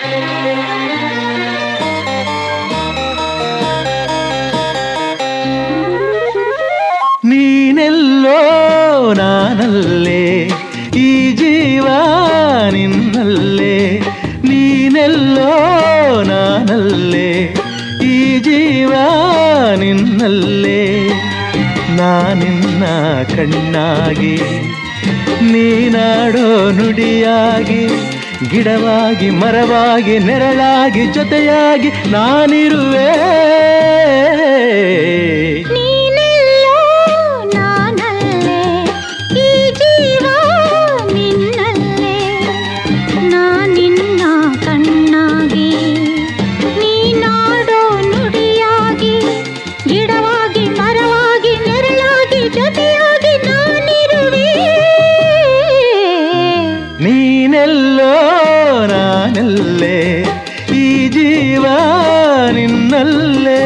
ನೀನೆಲ್ಲೋ ನಾನಲ್ಲೇ ಈ ಜೀವ ನಿನ್ನಲ್ಲೇ, ನೀನೆಲ್ಲೋ ನಾನಲ್ಲೇ ಈ ಜೀವ ನಿನ್ನಲ್ಲೇ. ನಾನಿನ್ನ ಕಣ್ಣಾಗಿ ನೀನಾಡೋ ನುಡಿಯಾಗಿ, ಗಿಡವಾಗಿ ಮರವಾಗಿ ನೆರಳಾಗಿ ಜೊತೆಯಾಗಿ ನಾನಿರುವೆ. ನೀನೆಲ್ಲೋ ನಾನಲ್ಲೇ ಈ ಜೀವ ನಿನ್ನಲ್ಲೇ.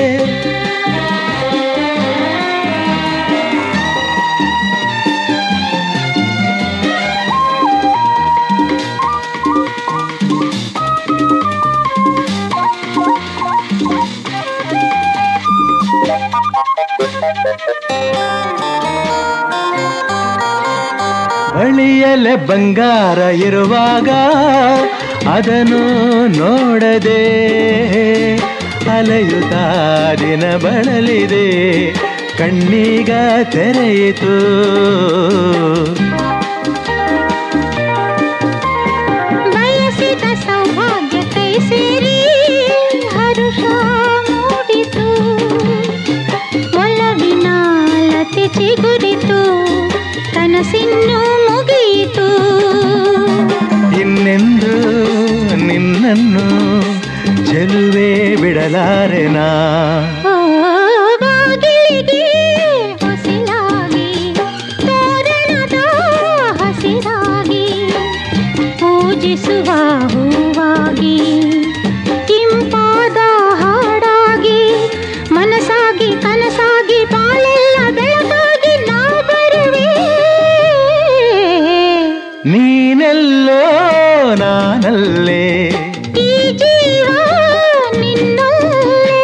ಬಳಿಯಲೆ ಬಂಗಾರ ಇರುವಾಗ ಅದನ್ನು ನೋಡದೆ ಅಲೆಯುತ್ತಾ ದಿನ ಬಳಲಿದೆ, ಕಣ್ಣೀಗ ತೆರೆಯಿತು. ಬಯಸಿದ ಸೌಭಾಗ್ಯ ಕೈ ಸೇರಿ ಹರುಷ ಮೂಡಿತು, ಒಲವಿನ ಲತೆ ಚಿಗುರಿತು, ಕನಸಿನ್ನು ಮುಗಿಯಿತು. ಇನ್ನೆಂದು ನಿನ್ನನ್ನು ಚೆಲುವೆ ಬಿಡಲಾರೆನಾ. ಬಾಗಿಲಿಗೆ ಹೊಸಿಲಾಗಿ ತೋರಣದ ಹಸಿರಾಗಿ, ಪೂಜಿಸುವ ಹೂವಾಗಿ ಇಂಪಾದ ಹಾಡಾಗಿ, ಮನಸಾಗಿ ಕನಸಾಗಿ ಬಾಳೆಲ್ಲ ಬೆಳಗಾಗಿ ನಾ ಬರುವೆ. ನೀನೆಲ್ಲೋ ನಾನಲ್ಲೇ ಈ ಜೀವ ನಿನ್ನಲ್ಲೇ.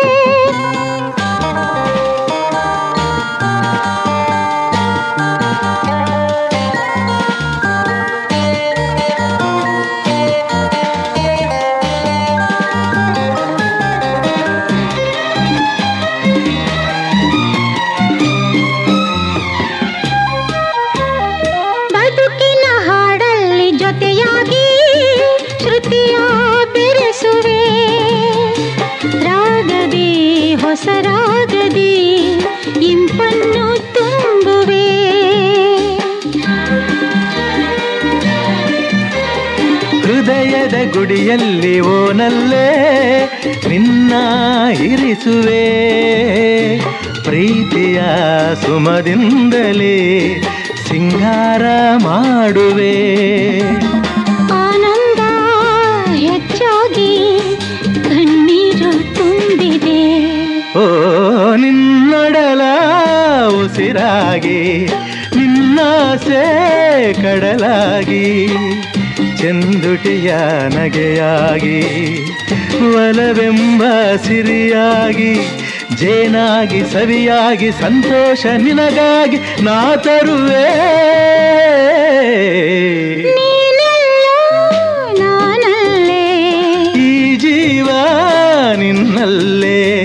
ಬದುಕಿನ ಹಾಡಲ್ಲಿ ಜೊತೆಯಾಗಿ ಶ್ರುತಿಯ ಬೆರೆಸುವೆ, ರಾಗದಿ ಹೊಸ ರಾಗದಿ ಇಂಪನ್ನು ತುಂಬುವೆ. ಹೃದಯದ ಗುಡಿಯಲ್ಲಿ ಓನಲ್ಲೇ ನಿನ್ನ ಇರಿಸುವೆ, ಪ್ರೀತಿಯ ಸುಮದಿಂದಲೇ ಸಿಂಗಾರ ಮಾಡುವೆ. ಆನಂದ ಹೆಚ್ಚಾಗಿ ಕಣ್ಣೀರು ತುಂಬಿದೆ, ಓ ನಿನ್ನೊಡಲ ಉಸಿರಾಗಿ, ನಿನ್ನಾಸೆ ಕಡಲಾಗಿ, ಚಂದುಟಿಯ ನಗೆಯಾಗಿ, ಒಲವೆಂಬ ಸಿರಿಯಾಗಿ, ಜೇನಾಗಿ ಸವಿಯಾಗಿ ಸಂತೋಷ ನಿನಗಾಗಿ ನಾ ತರುವೆ. ನೀನೆಲ್ಲೋ ನಾನಲ್ಲೇ ಈ ಜೀವ ನಿನ್ನಲ್ಲೇ.